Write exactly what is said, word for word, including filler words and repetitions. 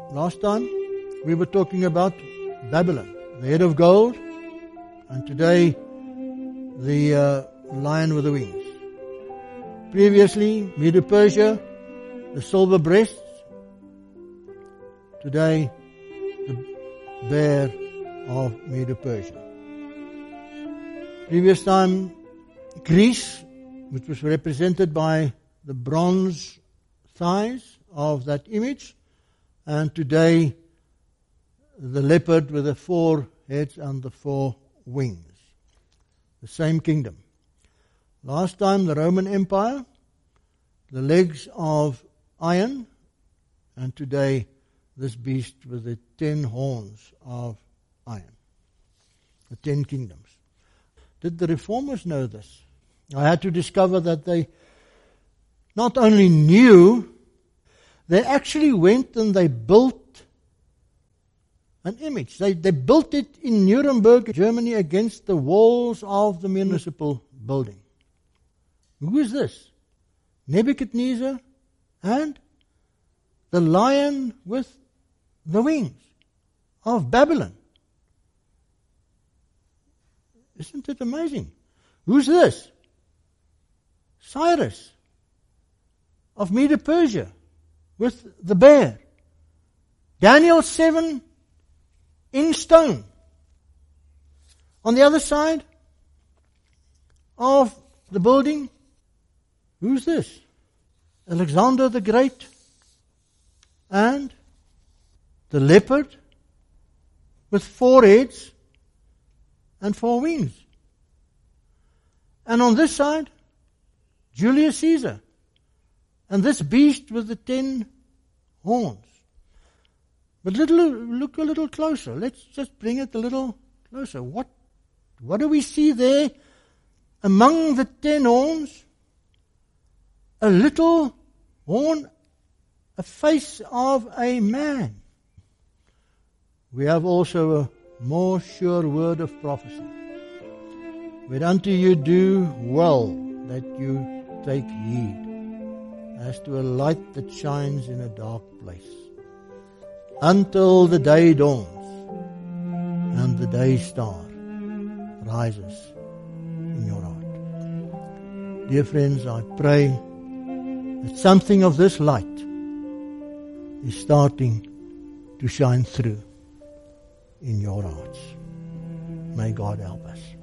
last time we were talking about Babylon, the head of gold, and today the uh, lion with the wings. Previously, Medo-Persia, the silver breasts. Today, the bear of Medo-Persia. Previous time, Greece, which was represented by the bronze thighs of that image, and today the leopard with the four heads and the four wings. The same kingdom. Last time the Roman Empire, the legs of iron, and today this beast with the ten horns of iron. The ten kingdoms. Did the reformers know this? I had to discover that they not only knew, they actually went and they built an image. They, they built it in Nuremberg, Germany, against the walls of the municipal building. Who is this? Nebuchadnezzar and the lion with the wings of Babylon. Isn't it amazing? Who's this? Cyrus of Medo-Persia with the bear. Daniel seven in stone. On the other side of the building, who's this? Alexander the Great and the leopard with four heads and four wings. And on this side, Julius Caesar and this beast with the ten horns. But little, look a little closer. Let's just bring it a little closer. What, what do we see there among the ten horns? A little horn, a face of a man. We have also a more sure word of prophecy. Whereunto you do well that you take heed, as to a light that shines in a dark place, until the day dawns and the day star rises in your heart. Dear friends, I pray that something of this light is starting to shine through in your hearts. May God help us.